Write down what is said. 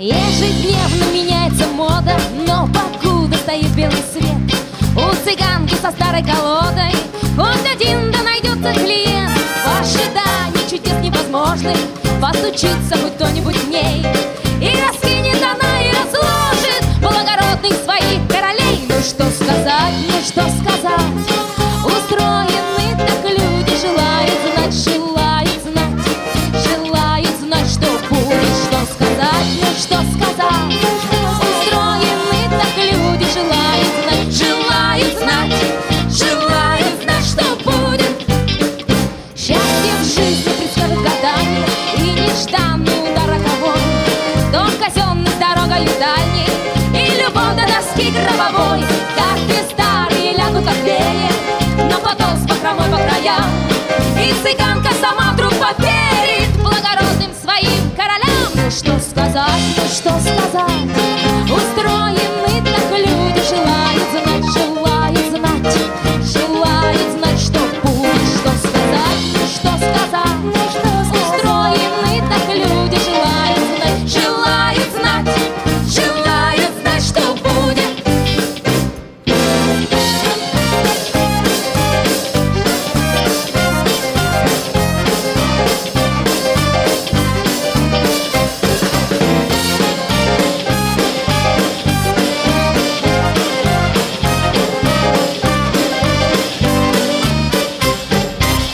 Ежедневно меняется мода, но покуда стоит белый свет, у цыганки со старой колодой хоть один да найдется клиент. В ожидании чудес невозможных постучится хоть кто-нибудь к ней, и раскинет она и разложит благородных своих королей. Ну что сказать, ну что сказать, устроены так люди, желают знать, желают знать, желают знать, что будет. Что сказать, ну что сказать, устроены так люди, желают знать, желают знать, желают знать, что будет. Счастье в жизни предскажет гадание, и нежданный удар роковой, дом казенный с дорогою дальней, и любовь до доски гробовой. Карты старые лягут от берег, но потом с бахромой по краям, и цыганка сама вдруг поверит благородным своим королям. Ну что сказать, ну что сказать,